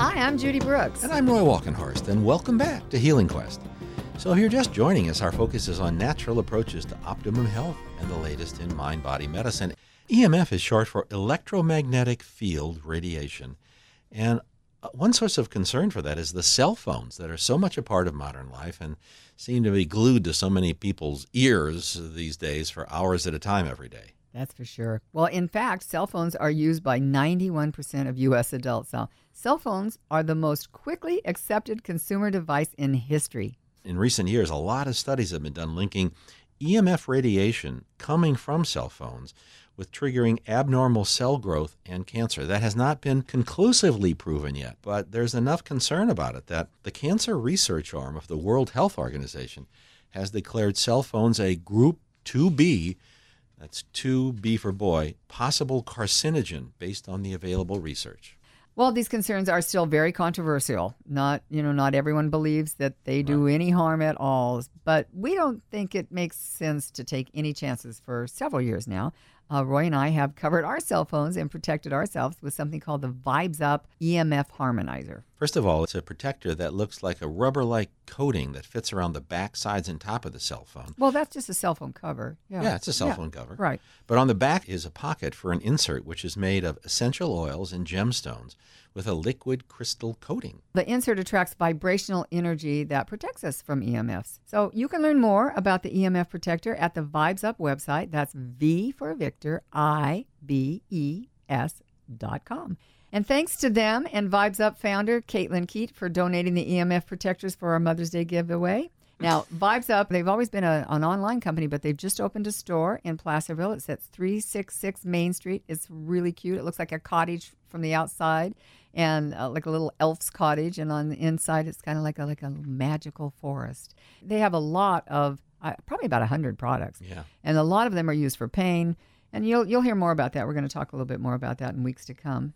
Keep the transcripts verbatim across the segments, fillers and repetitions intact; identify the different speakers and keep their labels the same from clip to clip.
Speaker 1: Hi, I'm Judy Brooks.
Speaker 2: And I'm Roy Walkenhorst, and welcome back to Healing Quest. So if you're just joining us, our focus is on natural approaches to optimum health and the latest in mind-body medicine. E M F is short for electromagnetic field radiation. And one source of concern for that is the cell phones that are so much a part of modern life and seem to be glued to so many people's ears these days for hours at a time every day.
Speaker 1: That's for sure. Well, in fact, cell phones are used by ninety-one percent of U S adults now. Cell phones are the most quickly accepted consumer device in history.
Speaker 2: In recent years, a lot of studies have been done linking E M F radiation coming from cell phones with triggering abnormal cell growth and cancer. That has not been conclusively proven yet, but there's enough concern about it that the cancer research arm of the World Health Organization has declared cell phones a Group two B, that's two B for boy, possible carcinogen based on the available research.
Speaker 1: Well, these concerns are still very controversial. Not, you know, not everyone believes that they do
Speaker 2: Right.
Speaker 1: any harm at all. But we don't think it makes sense to take any chances for several years now. Uh, Roy and I have covered our cell phones and protected ourselves with something called the Vibes Up E M F Harmonizer.
Speaker 2: First of all, it's a protector that looks like a rubber-like coating that fits around the back, sides, and top of the cell phone.
Speaker 1: Well, that's just a cell phone cover. Yeah,
Speaker 2: Yeah, it's a cell
Speaker 1: Yeah,
Speaker 2: phone cover.
Speaker 1: Right.
Speaker 2: But on the back is a pocket for an insert, which is made of essential oils and gemstones with a liquid crystal coating.
Speaker 1: The insert attracts vibrational energy that protects us from E M Fs. So you can learn more about the E M F protector at the Vibes Up website. That's V for Victor, I B E S dot com. And thanks to them and Vibes Up founder Caitlin Keat for donating the E M F protectors for our Mother's Day giveaway. Now, Vibes Up, they've always been a, an online company, but they've just opened a store in Placerville. It's at three sixty-six Main Street. It's really cute. It looks like a cottage from the outside and uh, like a little elf's cottage. And on the inside, it's kind of like a, like a magical forest. They have a lot of, uh, probably about one hundred products.
Speaker 2: Yeah.
Speaker 1: And a lot of them are used for pain. And you'll you'll hear more about that. We're going to talk a little bit more about that in weeks to come.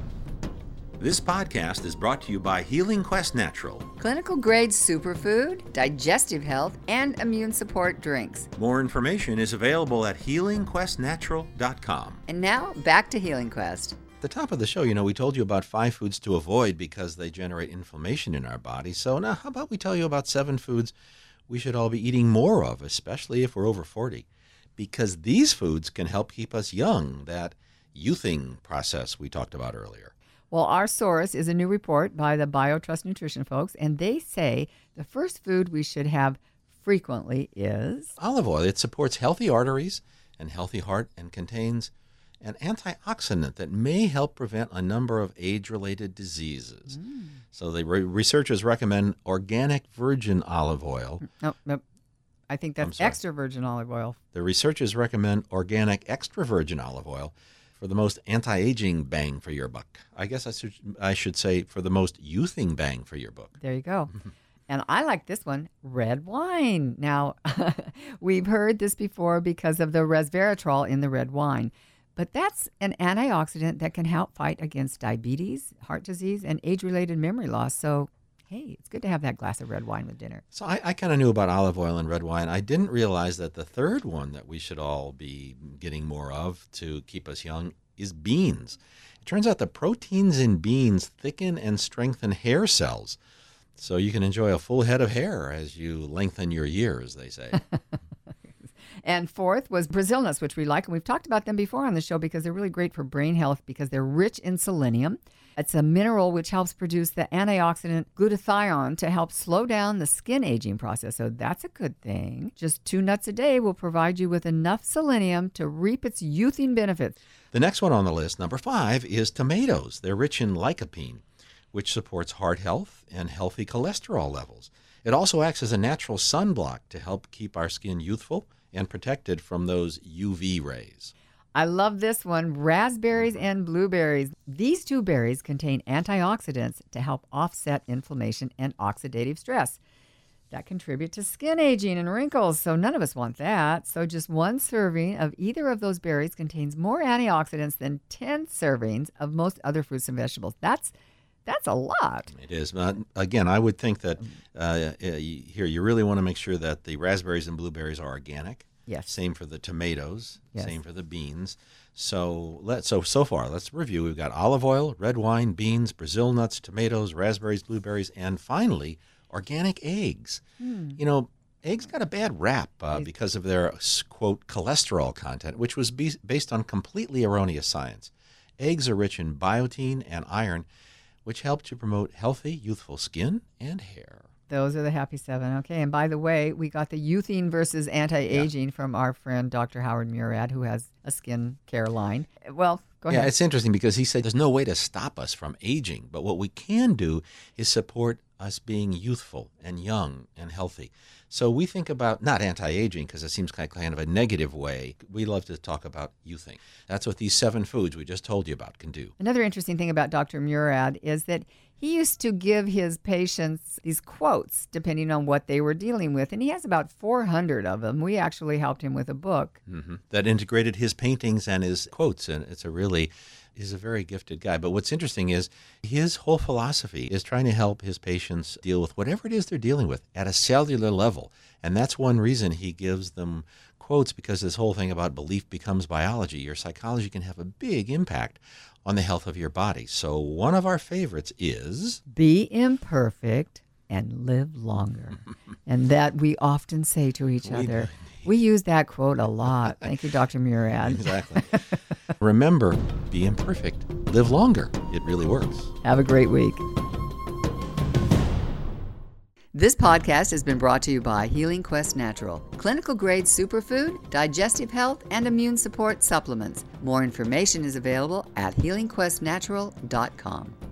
Speaker 2: This podcast is brought to you by Healing Quest Natural.
Speaker 1: Clinical grade superfood, digestive health, and immune support drinks.
Speaker 2: More information is available at healing quest natural dot com.
Speaker 1: And now, back to Healing Quest.
Speaker 2: At the top of the show, you know, we told you about five foods to avoid because they generate inflammation in our body. So now how about we tell you about seven foods we should all be eating more of, especially if we're over forty? Because these foods can help keep us young, that youthing process we talked about earlier.
Speaker 1: Well, our source is a new report by the BioTrust Nutrition folks, and they say the first food we should have frequently is
Speaker 2: Olive oil. It supports healthy arteries and healthy heart and contains an antioxidant that may help prevent a number of age-related diseases. Mm. So the re- researchers recommend organic virgin olive oil.
Speaker 1: Nope, nope. I think that's extra virgin olive oil.
Speaker 2: The researchers recommend organic extra virgin olive oil for the most anti-aging bang for your buck. I guess I should, I should say for the most youthing bang for your buck.
Speaker 1: There you go. And I like this one, red wine. Now, we've heard this before because of the resveratrol in the red wine. But that's an antioxidant that can help fight against diabetes, heart disease, and age-related memory loss. So, hey, it's good to have that glass of red wine with dinner.
Speaker 2: So I, I kind of knew about olive oil and red wine. I didn't realize that the third one that we should all be getting more of to keep us young is beans. It turns out the proteins in beans thicken and strengthen hair cells. So you can enjoy a full head of hair as you lengthen your years, they say.
Speaker 1: And fourth was Brazil nuts, which we like. And we've talked about them before on the show because they're really great for brain health because they're rich in selenium. It's a mineral which helps produce the antioxidant glutathione to help slow down the skin aging process. So that's a good thing. Just two nuts a day will provide you with enough selenium to reap its youthing benefits.
Speaker 2: The next one on the list, number five, is tomatoes. They're rich in lycopene, which supports heart health and healthy cholesterol levels. It also acts as a natural sunblock to help keep our skin youthful and protected from those U V rays.
Speaker 1: I love this one, raspberries and blueberries. These two berries contain antioxidants to help offset inflammation and oxidative stress that contribute to skin aging and wrinkles. So none of us want that. So just one serving of either of those berries contains more antioxidants than ten servings of most other fruits and vegetables. That's That's a lot.
Speaker 2: It is. Uh, again, I would think that uh, here you really want to make sure that the raspberries and blueberries are organic.
Speaker 1: Yes.
Speaker 2: Same for the tomatoes.
Speaker 1: Yes.
Speaker 2: Same for the beans. So let so so far, let's review. We've got olive oil, red wine, beans, Brazil nuts, tomatoes, raspberries, blueberries, and finally, organic eggs.
Speaker 1: Hmm.
Speaker 2: You know, eggs got a bad rap uh, because of their, quote, cholesterol content, which was be- based on completely erroneous science. Eggs are rich in biotin and iron, which help to promote healthy, youthful skin and hair.
Speaker 1: Those are the happy seven. Okay. And by the way, we got the youthing versus anti-aging yeah. from our friend Doctor Howard Murad, who has a skin care line. Well, go ahead.
Speaker 2: Yeah, it's interesting because he said there's no way to stop us from aging, but what we can do is support us being youthful and young and healthy. So we think about not anti-aging because it seems like kind of a negative way. We love to talk about youthing. That's what these seven foods we just told you about can do.
Speaker 1: Another interesting thing about Doctor Murad is that he used to give his patients these quotes depending on what they were dealing with, and he has about four hundred of them. We actually helped him with a book.
Speaker 2: Mm-hmm. That integrated his paintings and his quotes, and it's a really... He's a very gifted guy. But what's interesting is his whole philosophy is trying to help his patients deal with whatever it is they're dealing with at a cellular level. And that's one reason he gives them quotes, because this whole thing about belief becomes biology. Your psychology can have a big impact on the health of your body. So one of our favorites is...
Speaker 1: Be imperfect and live longer. And that we often say to each
Speaker 2: we
Speaker 1: other.
Speaker 2: do.
Speaker 1: We use that quote a lot. Thank you, Doctor Murad.
Speaker 2: Exactly. Remember, be imperfect. Live longer. It really works.
Speaker 1: Have a great week. This podcast has been brought to you by Healing Quest Natural, clinical grade superfood, digestive health, and immune support supplements. More information is available at healing quest natural dot com.